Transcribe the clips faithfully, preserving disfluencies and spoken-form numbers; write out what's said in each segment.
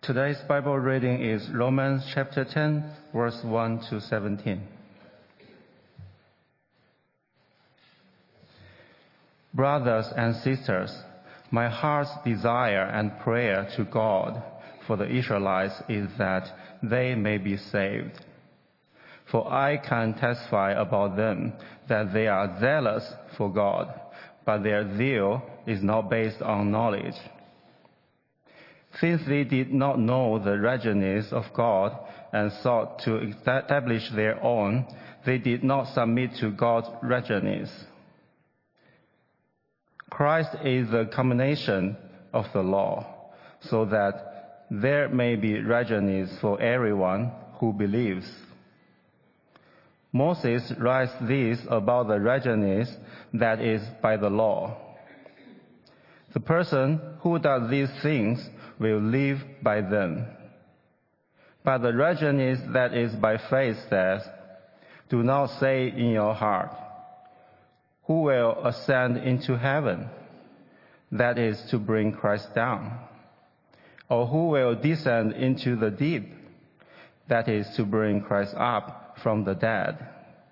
Today's Bible reading is Romans chapter ten, verse one to seventeen. Brothers and sisters, my heart's desire and prayer to God for the Israelites is that they may be saved. For I can testify about them that they are zealous for God, but their zeal is not based on knowledge. Since they did not know the readiness of God and sought to establish their own, they did not submit to God's readiness. Christ is the culmination of the law, so that there may be readiness for everyone who believes. Moses writes this about the readiness that is by the law. The person who does these things will live by them. But the readiness that is by faith says, do not say in your heart, who will ascend into heaven? That is to bring Christ down. Or who will descend into the deep? That is to bring Christ up from the dead.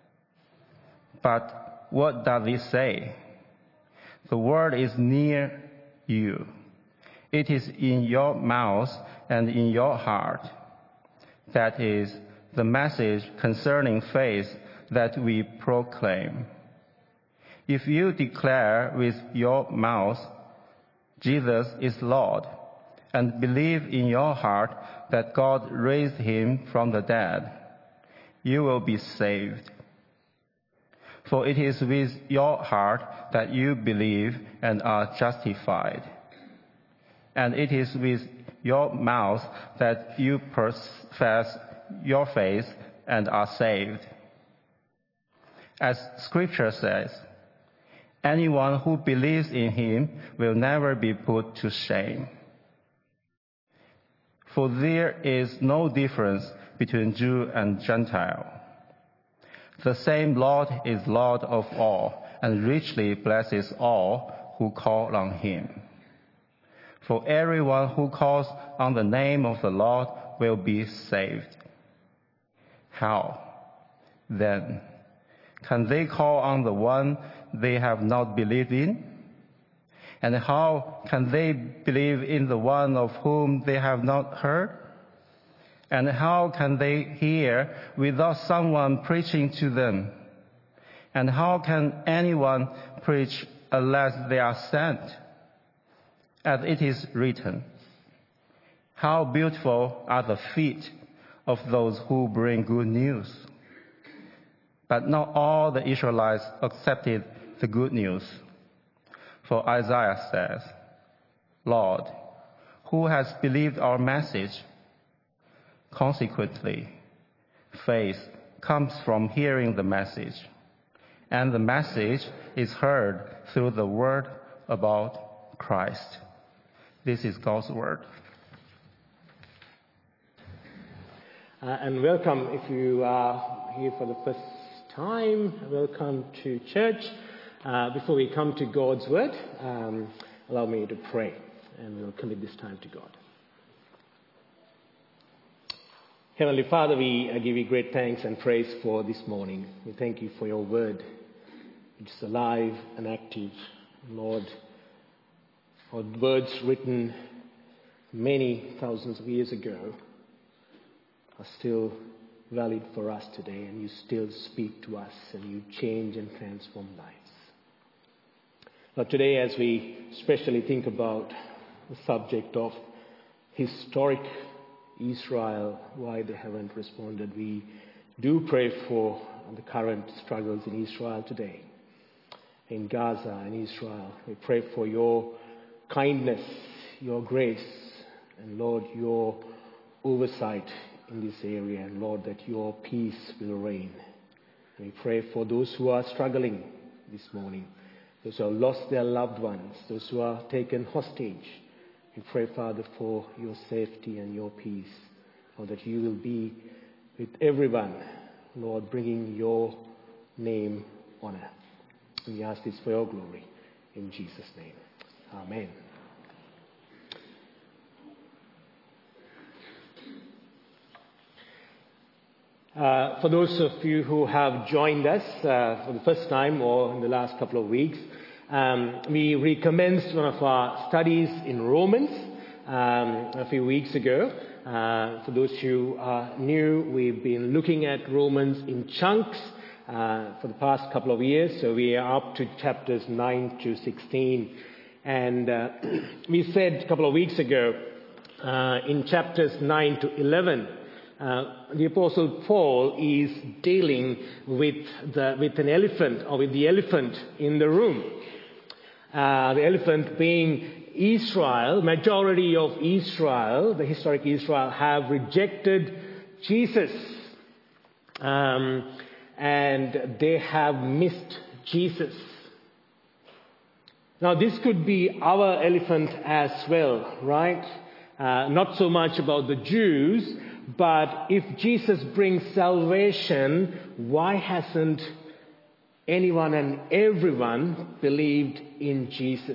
But what does it say? The word is near you. It is in your mouth and in your heart. That is the message concerning faith that we proclaim. If you declare with your mouth, Jesus is Lord, and believe in your heart that God raised him from the dead, you will be saved. For it is with your heart that you believe and are justified. And it is with your mouth that you profess your faith and are saved. As Scripture says, anyone who believes in him will never be put to shame. For there is no difference between Jew and Gentile. The same Lord is Lord of all, and richly blesses all who call on him. For everyone who calls on the name of the Lord will be saved. How, then, can they call on the one they have not believed in? And how can they believe in the one of whom they have not heard? And how can they hear without someone preaching to them? And how can anyone preach unless they are sent? As it is written, how beautiful are the feet of those who bring good news. But not all the Israelites accepted the good news. For Isaiah says, Lord, who has believed our message? Consequently, faith comes from hearing the message, and the message is heard through the word about Christ. This is God's word. Uh, and welcome if you are here for the first time. Welcome to church. Uh, before we come to God's word, um, allow me to pray, and we'll commit this time to God. Heavenly Father, we give you great thanks and praise for this morning. We thank you for your word, which is alive and active. Lord, our words written many thousands of years ago are still valid for us today, and you still speak to us, and you change and transform lives. Now today, as we especially think about the subject of historic Israel, why they haven't responded, we do pray for the current struggles in Israel today, in Gaza and Israel. We pray for your kindness, your grace, and Lord, your oversight in this area, and Lord, that your peace will reign. And we pray for those who are struggling this morning, those who have lost their loved ones, those who are taken hostage. We pray, Father, for your safety and your peace, Lord, that you will be with everyone, Lord, bringing your name honor. We ask this for your glory, in Jesus' name. Amen. Uh, for those of you who have joined us uh, for the first time or in the last couple of weeks, um, we recommenced one of our studies in Romans um, a few weeks ago. Uh, for those who are new, we've been looking at Romans in chunks uh, for the past couple of years. So we are up to chapters nine to sixteen. And uh, we said a couple of weeks ago, uh, in chapters nine to eleven, uh, the Apostle Paul is dealing with the, with an elephant, or with the elephant in the room. Uh, the elephant being Israel. Majority of Israel, the historic Israel, have rejected Jesus. Um, and they have missed Jesus. Now, this could be our elephant as well, right? Uh, not so much about the Jews, but if Jesus brings salvation, why hasn't anyone and everyone believed in Jesus?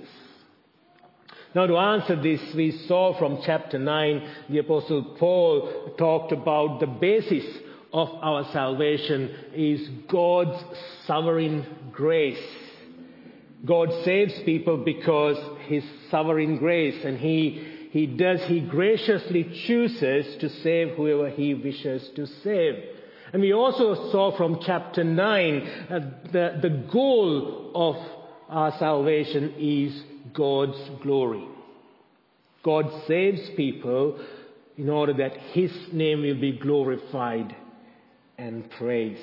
Now, to answer this, we saw from chapter nine, the Apostle Paul talked about the basis of our salvation is God's sovereign grace. God saves people because His sovereign grace, and He He does, He graciously chooses to save whoever He wishes to save. And we also saw from chapter nine, uh, the, the goal of our salvation is God's glory. God saves people in order that His name will be glorified and praised.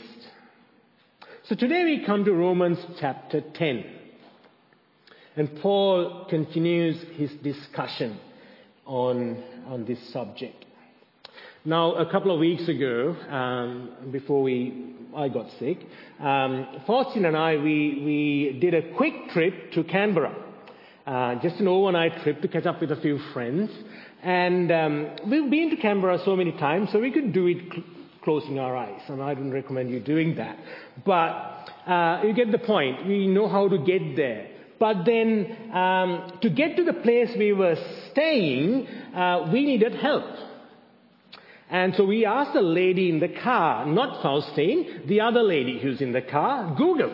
So today we come to Romans chapter ten. And Paul continues his discussion on, on this subject. Now, a couple of weeks ago, um, before we I got sick, um, Faustin and I, we, we did a quick trip to Canberra. Uh, just an overnight trip to catch up with a few friends. And um, we've been to Canberra so many times, so we could do it cl- closing our eyes. And I don't recommend you doing that. But uh, you get the point. We know how to get there. But then, um, to get to the place we were staying, uh, we needed help. And so we asked the lady in the car, not Faustine, the other lady who's in the car, Google.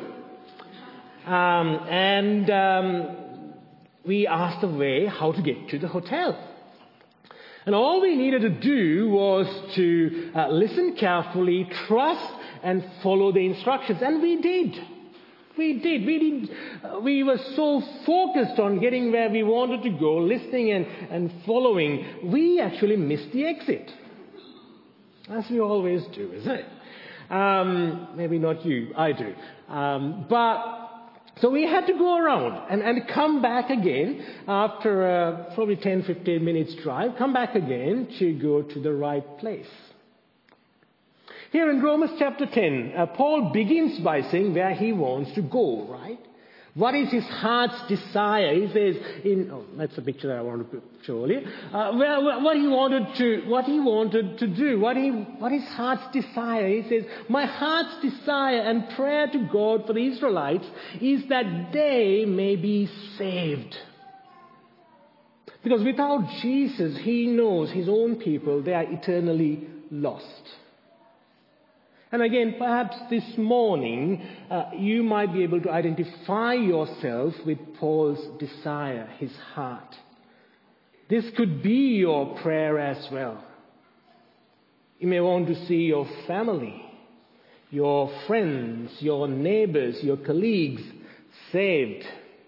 Um, and um, we asked the way how to get to the hotel. And all we needed to do was to uh, listen carefully, trust, and follow the instructions. And we did. We did. We did. Uh, we were so focused on getting where we wanted to go, listening and, and following, we actually missed the exit. As we always do, isn't it? Um, maybe not you. I do. Um, but, so we had to go around and, and come back again after uh, probably ten, fifteen minutes drive, come back again to go to the right place. Here in Romans chapter ten, uh, Paul begins by saying where he wants to go, right? What is his heart's desire? He says, in, oh, that's a picture that I want to show you. Uh, where, what he wanted to, what he wanted to do, what he, what his heart's desire. He says, my heart's desire and prayer to God for the Israelites is that they may be saved. Because without Jesus, he knows his own people, they are eternally lost. And again, perhaps this morning, uh, you might be able to identify yourself with Paul's desire, his heart. This could be your prayer as well. You may want to see your family, your friends, your neighbors, your colleagues saved.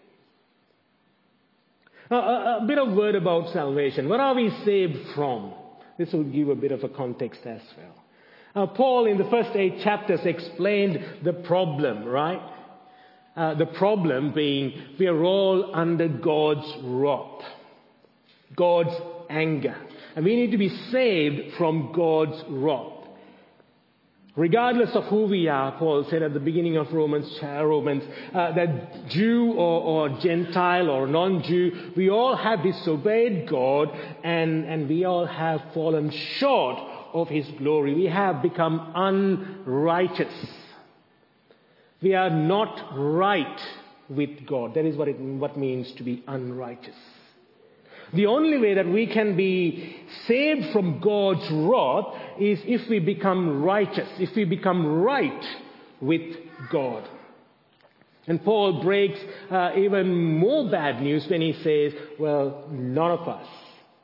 Uh, a, a bit of word about salvation. What are we saved from? This will give a bit of a context as well. Uh, Paul, in the first eight chapters, explained the problem, right? Uh, the problem being we are all under God's wrath, God's anger. And we need to be saved from God's wrath. Regardless of who we are, Paul said at the beginning of Romans, Romans uh, that Jew or, or Gentile or non-Jew, we all have disobeyed God and, and we all have fallen short of His glory. We have become unrighteous. We are not right with God. That is what it what means to be unrighteous. The only way that we can be saved from God's wrath is if we become righteous, if we become right with God. And Paul breaks uh, even more bad news when he says, well, none of us,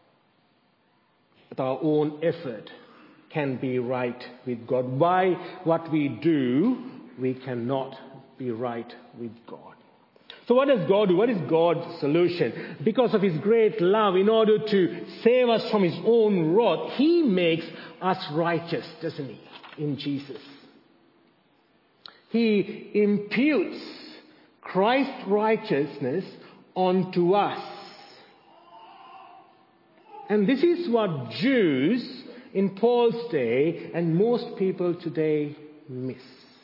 with our own effort, can be right with God. By what we do, we cannot be right with God. So what does God do? What is God's solution? Because of His great love, in order to save us from His own wrath, He makes us righteous, doesn't He, in Jesus? He imputes Christ's righteousness onto us. And this is what Jews in Paul's day and most people today miss.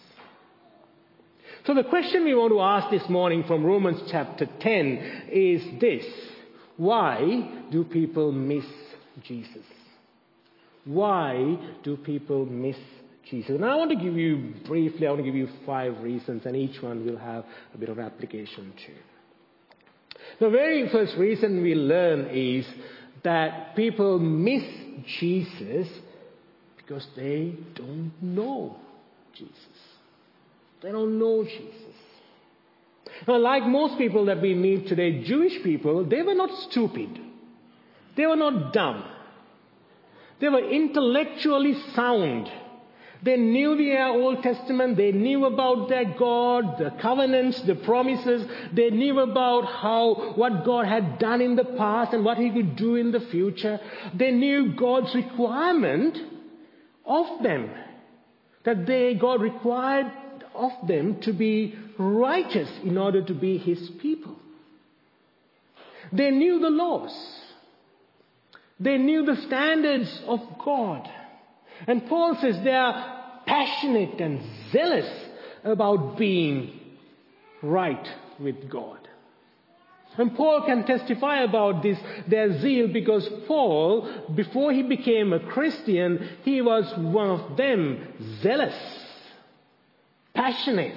So the question we want to ask this morning from Romans chapter ten is this: why do people miss Jesus? Why do people miss Jesus? And I want to give you briefly, I want to give you five reasons, and each one will have a bit of application too. The very first reason we learn is that people miss Jesus because they don't know Jesus. They don't know Jesus. Now, like most people that we meet today, Jewish people, they were not stupid. They were not dumb. They were intellectually sound. They knew the Old Testament. They knew about their God, the covenants, the promises. They knew about how, what God had done in the past and what He could do in the future. They knew God's requirement of them. That they, God required of them to be righteous in order to be His people. They knew the laws. They knew the standards of God. And Paul says they are passionate and zealous about being right with God. And Paul can testify about this, their zeal, because Paul, before he became a Christian, he was one of them, zealous, passionate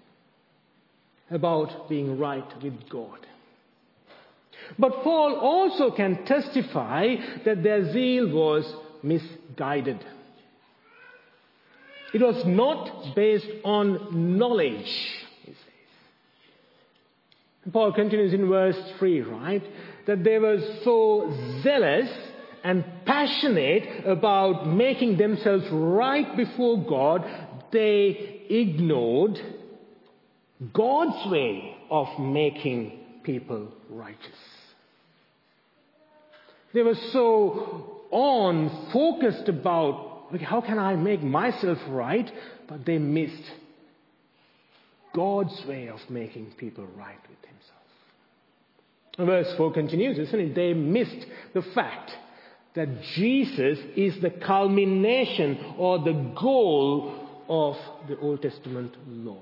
about being right with God. But Paul also can testify that their zeal was misguided. It was not based on knowledge, he says. Paul continues in verse three, right? That they were so zealous and passionate about making themselves right before God, they ignored God's way of making people righteous. They were so on focused about, okay, how can I make myself right? But they missed God's way of making people right with Himself. And verse four continues, isn't it? They missed the fact that Jesus is the culmination or the goal of the Old Testament law.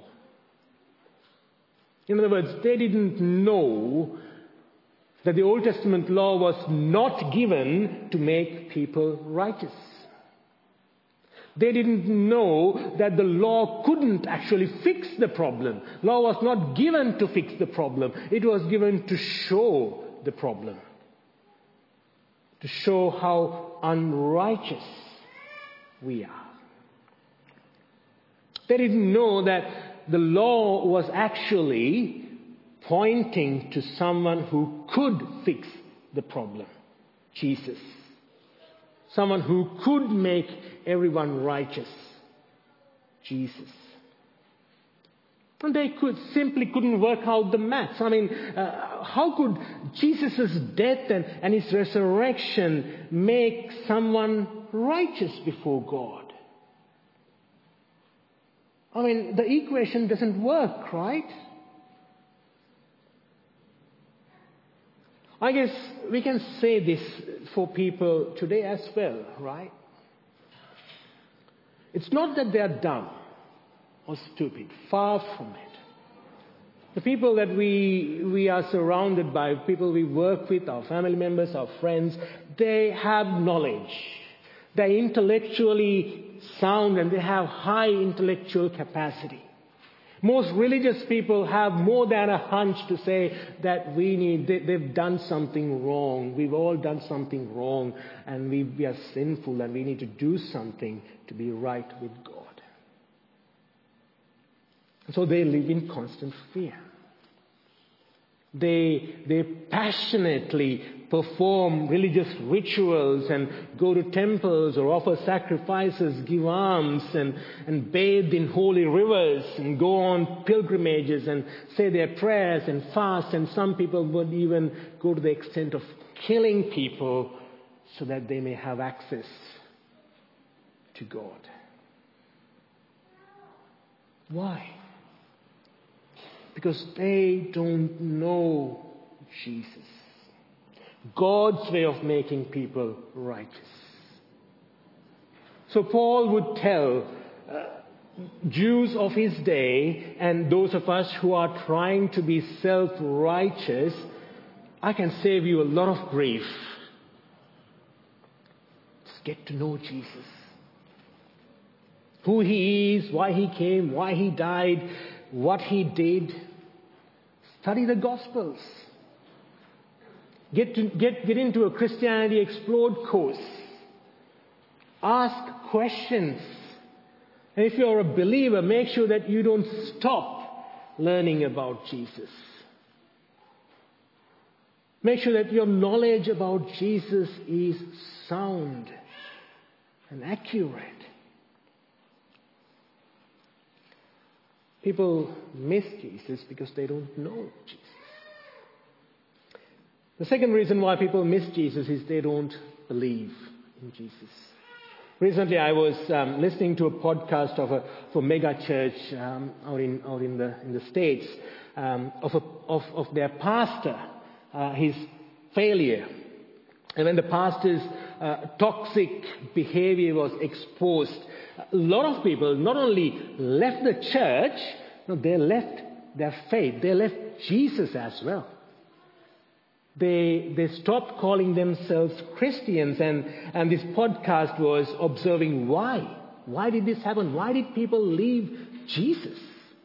In other words, they didn't know that the Old Testament law was not given to make people righteous. They didn't know that the law couldn't actually fix the problem. Law was not given to fix the problem. It was given to show the problem. To show how unrighteous we are. They didn't know that the law was actually pointing to someone who could fix the problem. Jesus. Someone who could make everyone righteous. Jesus. And they could simply couldn't work out the maths. I mean, uh, how could Jesus' death and, and His resurrection make someone righteous before God? I mean, the equation doesn't work, right? I guess we can say this for people today as well, right? It's not that they are dumb or stupid. Far from it. The people that we, we are surrounded by, people we work with, our family members, our friends, they have knowledge. They're intellectually sound and they have high intellectual capacity. Most religious people have more than a hunch to say that we need, they, they've done something wrong. We've all done something wrong, and we, we are sinful, and we need to do something to be right with God. So they live in constant fear. They, they passionately perform religious rituals and go to temples or offer sacrifices, give alms and, and bathe in holy rivers and go on pilgrimages and say their prayers and fast. And some people would even go to the extent of killing people so that they may have access to God. Why? Because they don't know Jesus. God's way of making people righteous. So Paul would tell uh, Jews of his day and those of us who are trying to be self-righteous, I can save you a lot of grief. Just get to know Jesus. Who he is, why he came, why he died, what he did. Study the Gospels. Get, to, get, get into a Christianity Explored course. Ask questions. And if you're a believer, make sure that you don't stop learning about Jesus. Make sure that your knowledge about Jesus is sound and accurate. People miss Jesus because they don't know Jesus. The second reason why people miss Jesus is they don't believe in Jesus. Recently, I was um, listening to a podcast of a, of a mega church um, out in out in the in the States um, of, a, of of their pastor, uh, his failure, and when the pastor's uh, toxic behavior was exposed, a lot of people not only left the church, no, they left their faith. They left Jesus as well. They they stopped calling themselves Christians, and, and this podcast was observing why. Why did this happen? Why did people leave Jesus?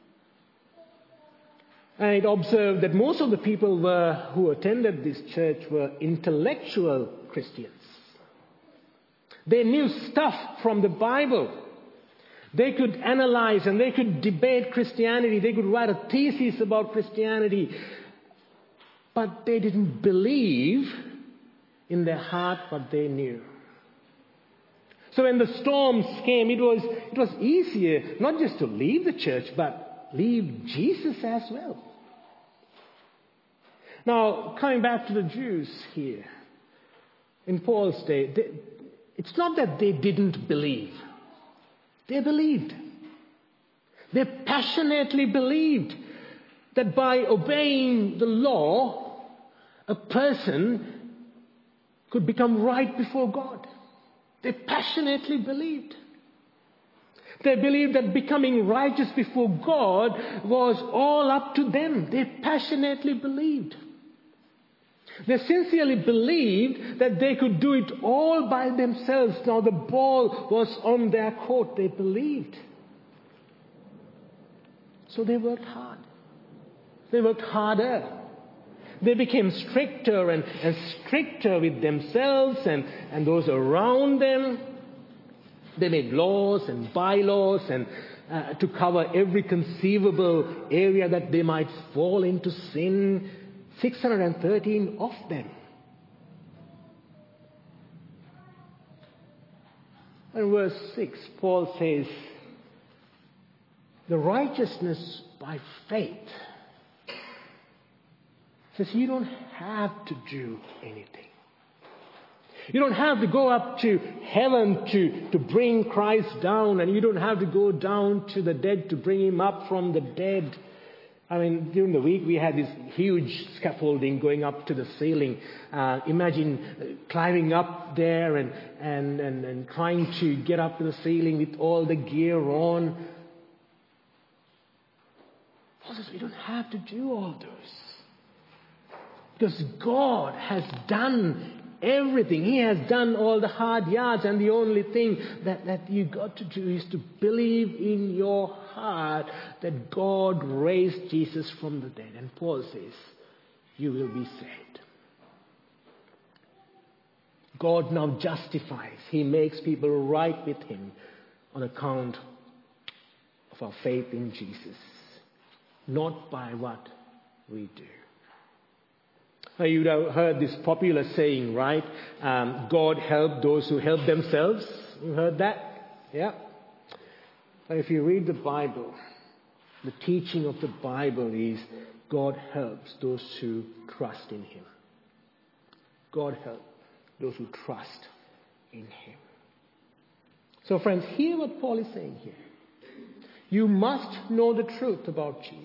And it observed that most of the people were, who attended this church were intellectual Christians. They knew stuff from the Bible. They could analyze and they could debate Christianity. They could write a thesis about Christianity. But they didn't believe in their heart what they knew. So when the storms came, it was, it was easier not just to leave the church, but leave Jesus as well. Now, coming back to the Jews here, in Paul's day, they, it's not that they didn't believe. They believed. They passionately believed that by obeying the law, a person could become right before God. They passionately believed. They believed that becoming righteous before God was all up to them. They passionately believed. They sincerely believed that they could do it all by themselves. Now the ball was on their court. They believed. So they worked hard. They worked harder. They became stricter and, and stricter with themselves and, and those around them. They made laws and bylaws and uh, to cover every conceivable area that they might fall into sin. six hundred thirteen of them. In verse six, Paul says, the righteousness by faith. Says you don't have to do anything. You don't have to go up to heaven to, to bring Christ down, and you don't have to go down to the dead to bring him up from the dead. I mean, during the week we had this huge scaffolding going up to the ceiling. Uh, imagine climbing up there and, and, and, and trying to get up to the ceiling with all the gear on. Paul says we don't have to do all those. Because God has done everything. He has done all the hard yards, and the only thing that, that you got to do is to believe in your heart that God raised Jesus from the dead. And Paul says, you will be saved. God now justifies. He makes people right with him on account of our faith in Jesus, not by what we do. Now, you'd have heard this popular saying, right? Um, God help those who help themselves. You heard that? Yeah. But if you read the Bible, the teaching of the Bible is God helps those who trust in him. God help those who trust in him. So friends, hear what Paul is saying here. You must know the truth about Jesus.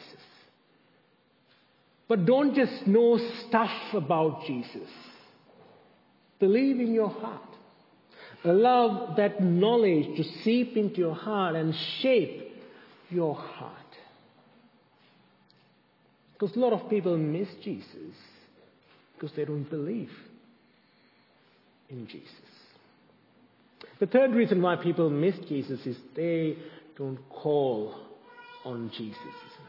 But don't just know stuff about Jesus. Believe in your heart. Allow that knowledge to seep into your heart and shape your heart. Because a lot of people miss Jesus because they don't believe in Jesus. The third reason why people miss Jesus is they don't call on Jesus.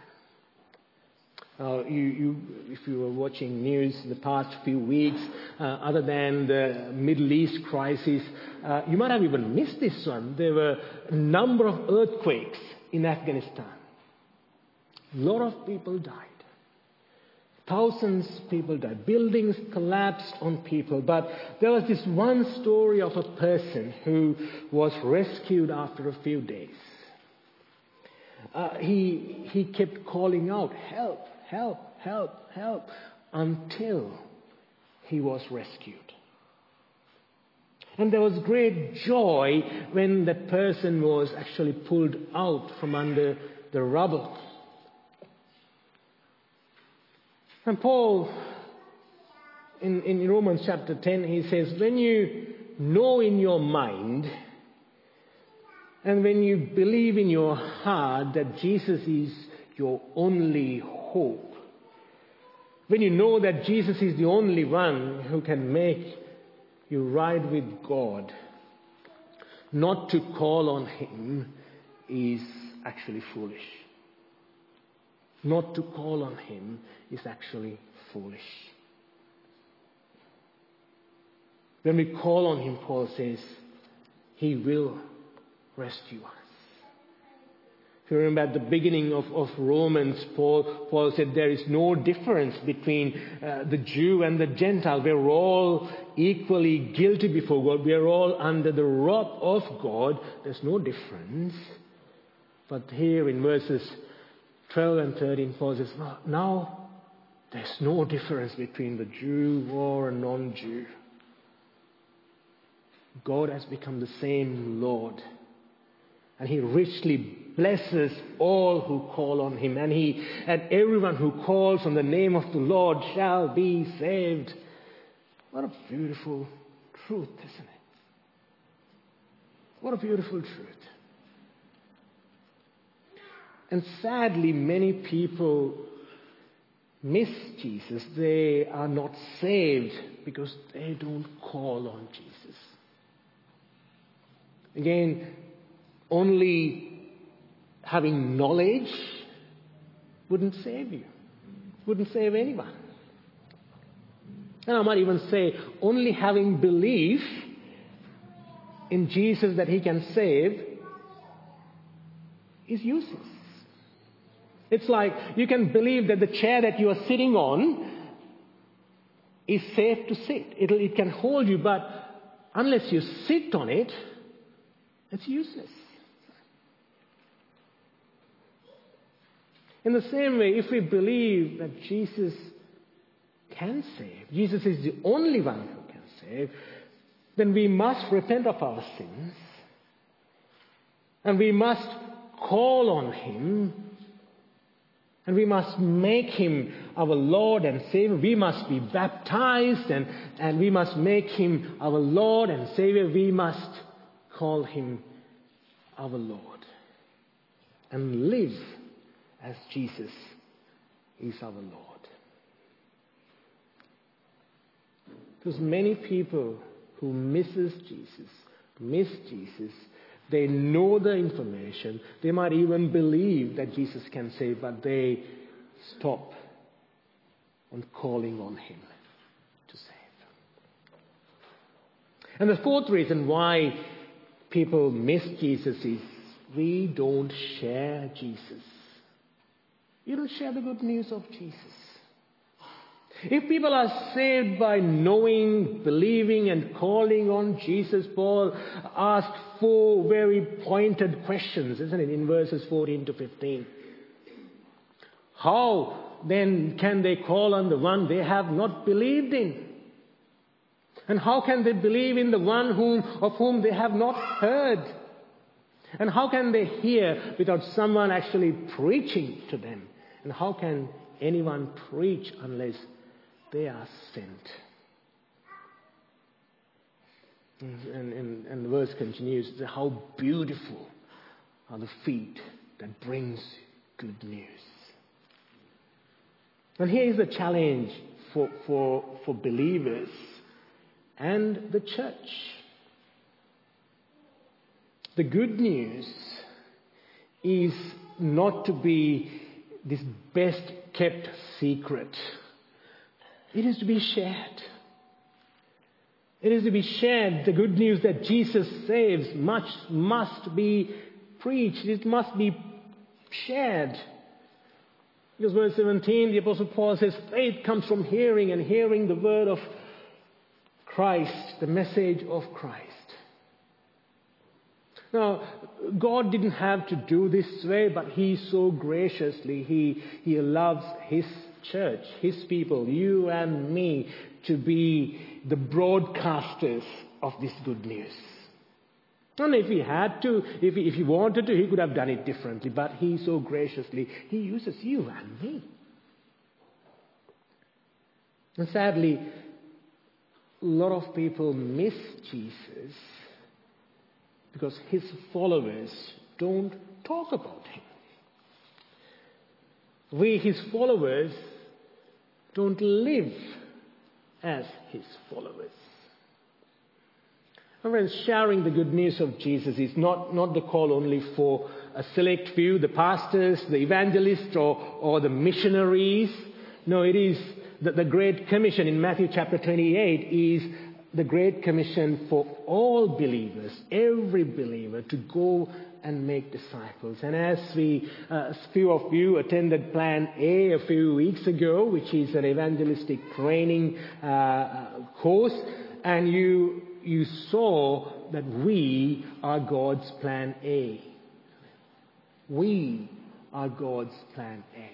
Uh, you, you, if you were watching news in the past few weeks, uh, other than the Middle East crisis, uh, you might have even missed this one. There were a number of earthquakes in Afghanistan. A lot of people died. Thousands of people died. Buildings collapsed on people. But there was this one story of a person who was rescued after a few days. Uh, he, he kept calling out, help, help, help, help, until he was rescued. And there was great joy when that person was actually pulled out from under the rubble. And Paul, in, in Romans chapter ten, he says, when you know in your mind and when you believe in your heart that Jesus is your only hope, when you know that Jesus is the only one who can make you right with God, not to call on him is actually foolish. Not to call on him is actually foolish. When we call on him, Paul says, he will rescue us. If you remember at the beginning of, of Romans, Paul, Paul said there is no difference between uh, the Jew and the Gentile. We're all equally guilty before God. We're all under the wrath of God. There's no difference. But here in verses twelve and thirteen, Paul says, no, now there's no difference between the Jew or a non-Jew. God has become the same Lord. And he richly blesses all who call on him. And he and everyone who calls on the name of the Lord shall be saved. What a beautiful truth, isn't it? What a beautiful truth. And sadly, many people miss Jesus. They are not saved because they don't call on Jesus. Again, only having knowledge wouldn't save you. Wouldn't save anyone. And I might even say, only having belief in Jesus that he can save is useless. It's like you can believe that the chair that you are sitting on is safe to sit. It'll, it can hold you, but unless you sit on it, it's useless. In the same way, if we believe that Jesus can save, Jesus is the only one who can save, then we must repent of our sins and we must call on him and we must make him our Lord and Savior. We must be baptized and, and we must make him our Lord and Savior. We must call him our Lord and live as Jesus is our Lord. Because many people who misses Jesus, miss Jesus, they know the information. They might even believe that Jesus can save, but they stop on calling on him to save. And the fourth reason why people miss Jesus is we don't share Jesus. You don't share the good news of Jesus. If people are saved by knowing, believing, and calling on Jesus, Paul asked four very pointed questions, isn't it, in verses fourteen to fifteen. How then can they call on the one they have not believed in? And how can they believe in the one whom, of whom they have not heard? And how can they hear without someone actually preaching to them? And how can anyone preach unless they are sent? And, and, and the verse continues, how beautiful are the feet that brings good news. And here is the challenge for, for, for believers and the church. The good news is not to be this best kept secret. It is to be shared. It is to be shared. The good news that Jesus saves much must be preached. It must be shared. Because verse seventeen, the Apostle Paul says, faith comes from hearing, and hearing the word of Christ, the message of Christ. Now, God didn't have to do this way, but He so graciously, He, he allows His church, His people, you and me, to be the broadcasters of this good news. And if He had to, if he, if he wanted to, He could have done it differently, but He so graciously, He uses you and me. And sadly, a lot of people miss Jesus because His followers don't talk about Him. We, His followers, don't live as His followers. And friends, sharing the good news of Jesus is not, not the call only for a select few, the pastors, the evangelists, or, or the missionaries. No, it is the, the Great Commission in Matthew chapter twenty-eight is the Great Commission for all believers, every believer, to go and make disciples. And as we, uh, a few of you attended Plan A a few weeks ago, which is an evangelistic training uh, course, and you you saw that we are God's Plan A. We are God's Plan A.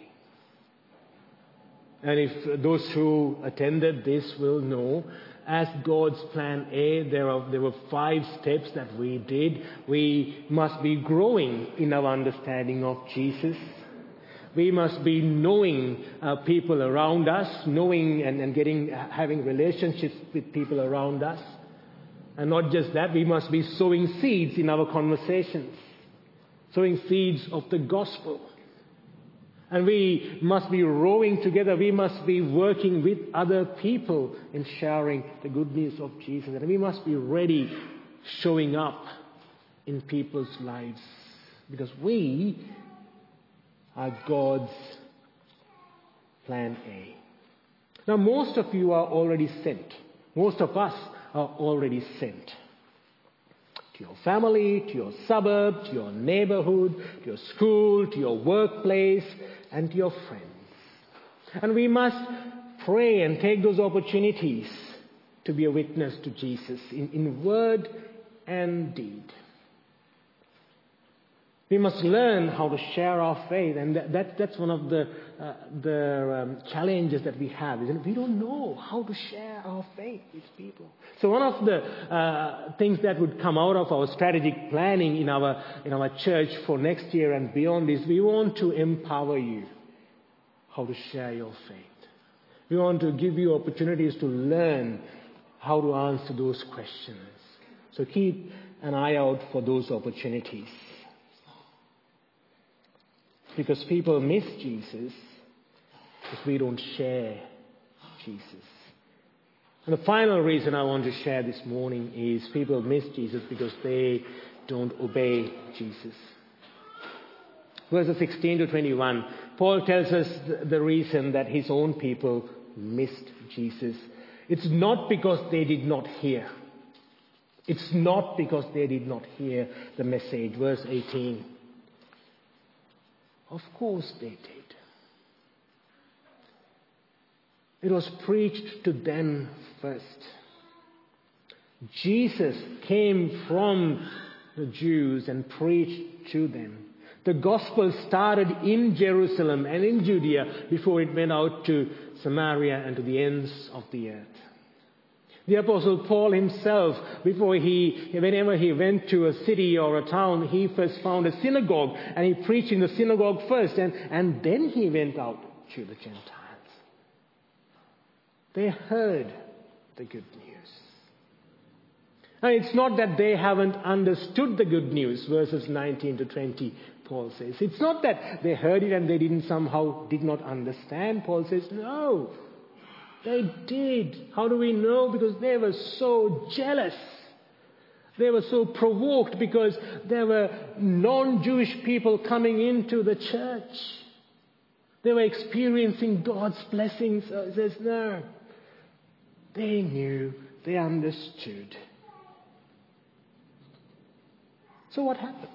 And if those who attended this will know, as God's Plan A, there are there were five steps that we did. We must be growing in our understanding of Jesus. We must be knowing uh, people around us, knowing and, and getting having relationships with people around us. And not just that, we must be sowing seeds in our conversations, sowing seeds of the gospel. And we must be rowing together. We must be working with other people in sharing the good news of Jesus. And we must be ready, showing up in people's lives. Because we are God's Plan A. Now, most of you are already sent. Most of us are already sent. To your family, to your suburb, to your neighborhood, to your school, to your workplace, and to your friends. And we must pray and take those opportunities to be a witness to Jesus in, in word and deed. We must learn how to share our faith, and that, that that's one of the uh, the um, challenges that we have. Is that we don't know how to share our faith with people. So one of the uh, things that would come out of our strategic planning in our in our church for next year and beyond is we want to empower you how to share your faith. We want to give you opportunities to learn how to answer those questions. So keep an eye out for those opportunities. Because people miss Jesus if we don't share Jesus. And the final reason I want to share this morning is people miss Jesus because they don't obey Jesus. Verses sixteen to twenty-one, Paul tells us the reason that his own people missed Jesus. It's not because they did not hear. It's not because they did not hear the message. Verse eighteen. Of course they did. It was preached to them first. Jesus came from the Jews and preached to them. The gospel started in Jerusalem and in Judea before it went out to Samaria and to the ends of the earth. The Apostle Paul himself, before he, whenever he went to a city or a town, he first found a synagogue and he preached in the synagogue first, and, and then he went out to the Gentiles. They heard the good news. And it's not that they haven't understood the good news, verses nineteen to twenty, Paul says. It's not that they heard it and they didn't somehow did not understand. Paul says, no, they did. How do we know? Because they were so jealous. They were so provoked because there were non-Jewish people coming into the church. They were experiencing God's blessings. So it says, no. They knew, they understood. So what happened?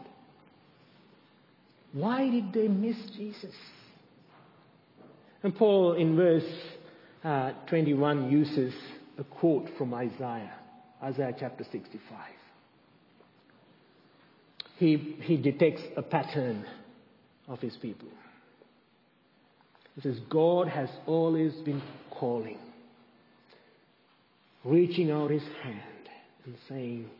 Why did they miss Jesus? And Paul in verse uh, twenty-one uses a quote from Isaiah, Isaiah chapter sixty-five. He, he detects a pattern of his people. He says, God has always been calling, reaching out his hand and saying,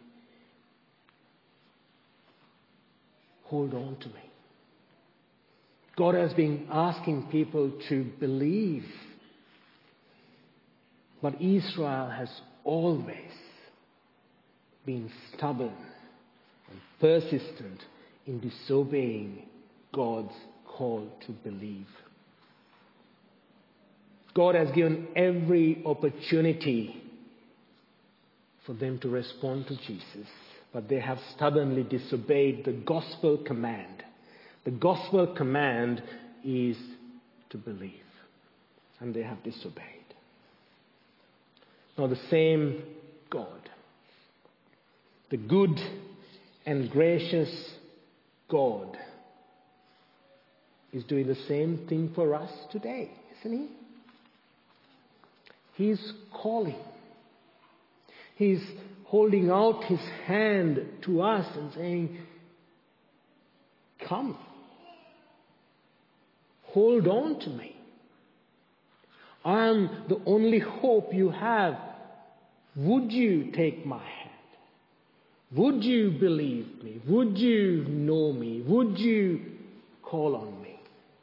hold on to me. God has been asking people to believe. But Israel has always been stubborn and persistent in disobeying God's call to believe. God has given every opportunity for them to respond to Jesus, but they have stubbornly disobeyed the gospel command. The gospel command is to believe, and they have disobeyed. Now the same God, the good and gracious God, is doing the same thing for us today, isn't he? He's calling. He's holding out his hand to us and saying, come. Hold on to me. I am the only hope you have. Would you take my hand? Would you believe me? Would you know me? Would you call on me?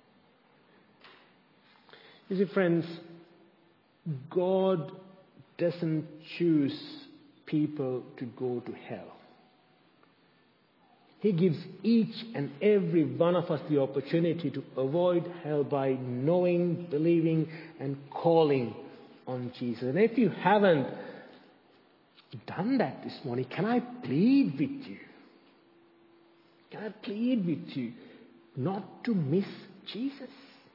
You see, friends, God doesn't choose people to go to hell. He gives each and every one of us the opportunity to avoid hell by knowing, believing, and calling on Jesus. And if you haven't done that this morning, can I plead with you? Can I plead with you not to miss Jesus?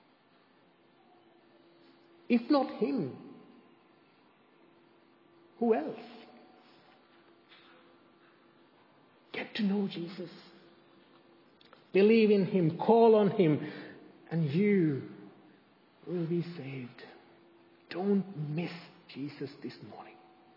If not him, who else? Get to know Jesus. Believe in him. Call on him. And you will be saved. Don't miss Jesus this morning.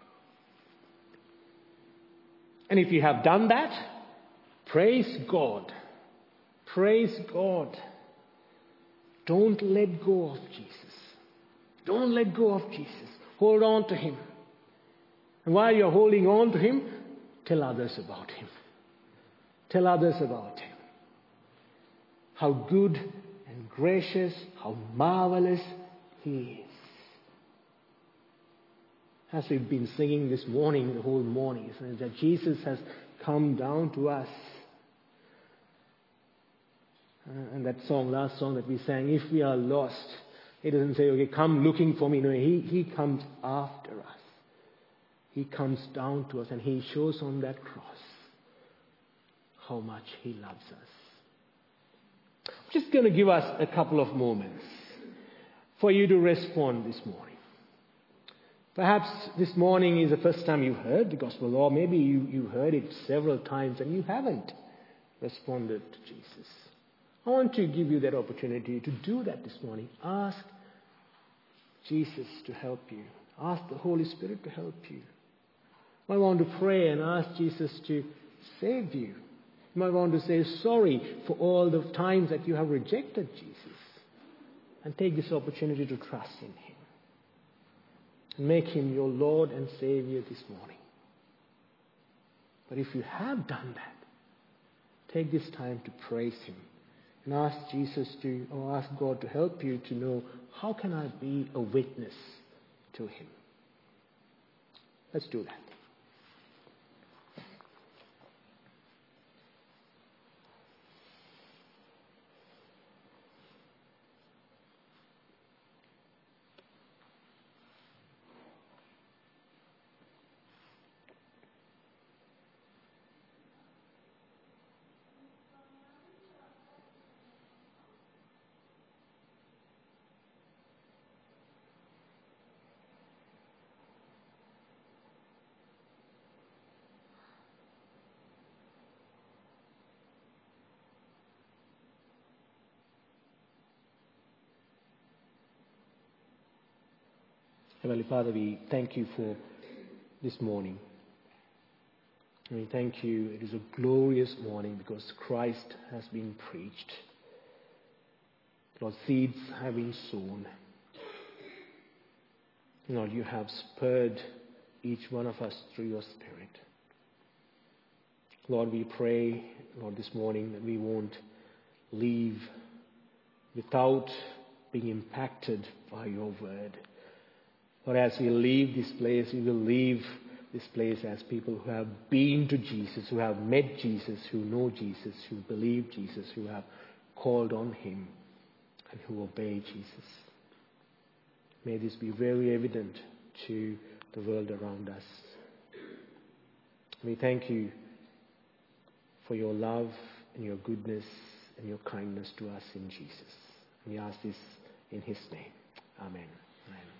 And if you have done that, praise God. Praise God. Don't let go of Jesus. Don't let go of Jesus. Hold on to him. And while you're holding on to him, tell others about him. Tell others about him. How good and gracious, how marvelous he is. As we've been singing this morning, the whole morning, isn't it, that Jesus has come down to us. Uh, and that song, last song that we sang, if we are lost, it doesn't say, okay, come looking for me. No, he, he comes after us. He comes down to us and He shows on that cross how much He loves us. I'm just going to give us a couple of moments for you to respond this morning. Perhaps this morning is the first time you heard the gospel, or maybe you, you heard it several times and you haven't responded to Jesus. I want to give you that opportunity to do that this morning. Ask Jesus to help you. Ask the Holy Spirit to help you. You might want to pray and ask Jesus to save you. You might want to say sorry for all the times that you have rejected Jesus. And take this opportunity to trust in Him. And make Him your Lord and Savior this morning. But if you have done that, take this time to praise Him. And ask Jesus to, or ask God to help you to know, how can I be a witness to Him? Let's do that. Heavenly Father, we thank You for this morning. And we thank You. It is a glorious morning because Christ has been preached. Lord, seeds have been sown. Lord, You have spurred each one of us through Your Spirit. Lord, we pray, Lord, this morning that we won't leave without being impacted by Your word. Lord, as we leave this place, we will leave this place as people who have been to Jesus, who have met Jesus, who know Jesus, who believe Jesus, who have called on Him, and who obey Jesus. May this be very evident to the world around us. We thank You for Your love and Your goodness and Your kindness to us in Jesus. We ask this in His name. Amen. Amen.